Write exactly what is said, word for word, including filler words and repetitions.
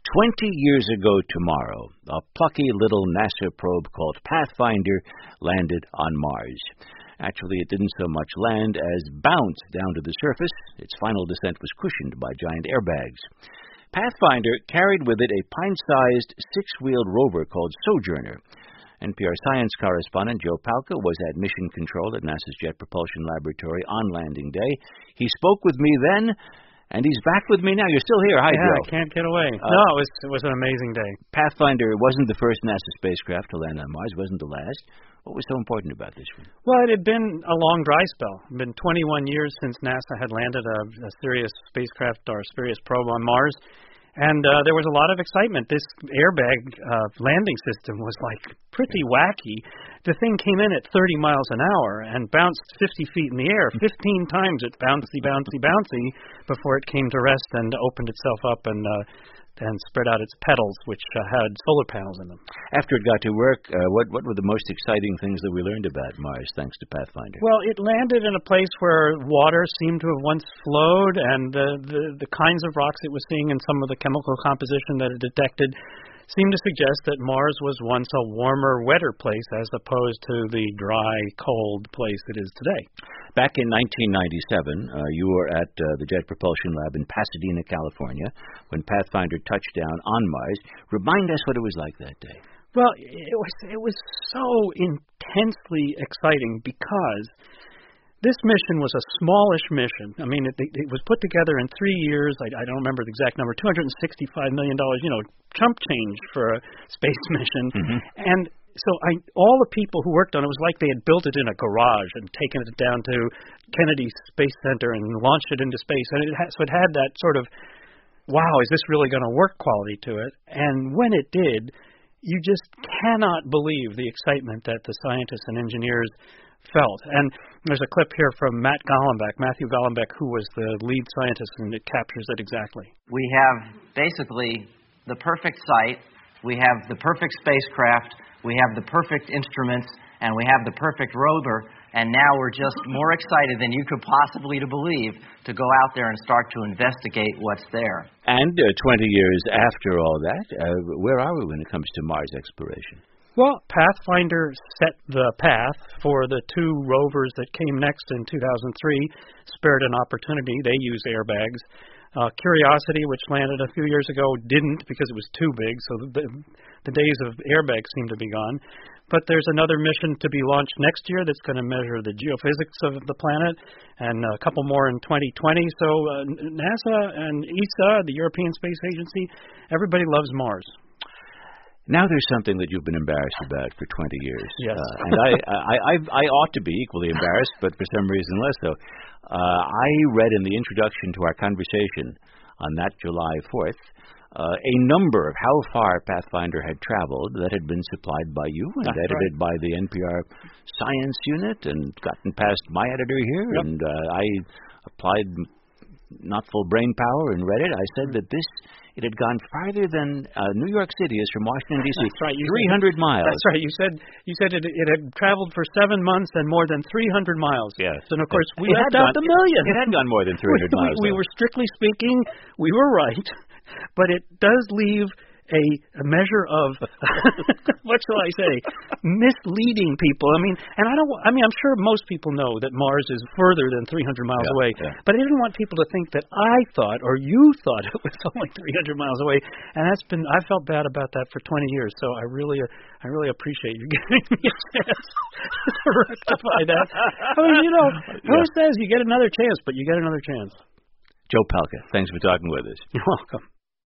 Twenty years ago tomorrow, a plucky little NASA probe called Pathfinder landed on Mars. Actually, it didn't so much land as bounce down to the surface. Its final descent was cushioned by giant airbags. Pathfinder carried with it a pint-sized six-wheeled rover called Sojourner. N P R science correspondent Joe Palca was at Mission Control at NASA's Jet Propulsion Laboratory on landing day. He spoke with me then, and he's back with me now. You're still here. Hi, yeah, Joe. I can't get away. Uh, no, it was it was an amazing day. Pathfinder wasn't the first NASA spacecraft to land on Mars. It wasn't the last. What was so important about this one? Well, it had been a long dry spell. It had been twenty-one years since NASA had landed a, a serious spacecraft or a serious probe on Mars. And uh, there was a lot of excitement. This airbag uh, landing system was like pretty wacky. The thing came in at thirty miles an hour and bounced fifty feet in the air. fifteen times it bouncy, bouncy, bouncy before it came to rest and opened itself up and uh, and spread out its petals, which uh, had solar panels in them. After it got to work, uh, what what were the most exciting things that we learned about Mars thanks to Pathfinder? Well, it landed in a place where water seemed to have once flowed, and the, the, the kinds of rocks it was seeing and some of the chemical composition that it detected seemed to suggest that Mars was once a warmer, wetter place as opposed to the dry, cold place it is today. Back in nineteen ninety-seven, uh, you were at uh, the Jet Propulsion Lab in Pasadena, California, when Pathfinder touched down on Mars. Remind us what it was like that day. Well, it was it was so intensely exciting because this mission was a smallish mission. I mean, it, it was put together in three years. I, I don't remember the exact number, two hundred sixty-five million dollars, you know, chump change for a space mission. Mm-hmm. And so I, all the people who worked on it was like they had built it in a garage and taken it down to Kennedy Space Center and launched it into space. And it had, so it had that sort of, wow, is this really going to work quality to it? And when it did, you just cannot believe the excitement that the scientists and engineers felt. And there's a clip here from Matt Golombek, Matthew Golombek, who was the lead scientist, and it captures it exactly. We have basically the perfect site, we have the perfect spacecraft, we have the perfect instruments, and we have the perfect rover, and now we're just more excited than you could possibly to believe to go out there and start to investigate what's there. And uh, twenty years after all that, uh, where are we when it comes to Mars exploration? Well, Pathfinder set the path for the two rovers that came next in two thousand three, spared an opportunity. They used airbags. Uh, Curiosity, which landed a few years ago, didn't because it was too big, so the, the days of airbags seem to be gone. But there's another mission to be launched next year that's going to measure the geophysics of the planet, and a couple more in twenty twenty. So uh, NASA and E S A, the European Space Agency, everybody loves Mars. Now there's something that you've been embarrassed about for twenty years. Yes. Uh, and I, I, I, I ought to be equally embarrassed, but for some reason less so. Uh, I read in the introduction to our conversation on that July fourth uh, a number of how far Pathfinder had traveled that had been supplied by you and That's edited right. by the N P R Science Unit and gotten past my editor here. Yep. And uh, I applied not full brain power and read it. I said that this... It had gone farther than uh, New York City is from Washington, D C That's right. three hundred miles. That's right. You said you said it, it had traveled for seven months and more than three hundred miles. Yes. And, of course, we it left had out gone, the million. It, it had gone more than three hundred we, miles. We, we were strictly speaking, we were right, but it does leave a, a measure of, what shall I say, misleading people. I mean, and I don't. I mean, I'm sure most people know that Mars is further than three hundred miles yeah, away, yeah. but I didn't want people to think that I thought or you thought it was only three hundred miles away. And that's been. I felt bad about that for twenty years. So I really, I really appreciate you giving me a chance to rectify that. I mean, you know, who yeah. says you get another chance, but you get another chance. Joe Palca, thanks for talking with us. You're welcome.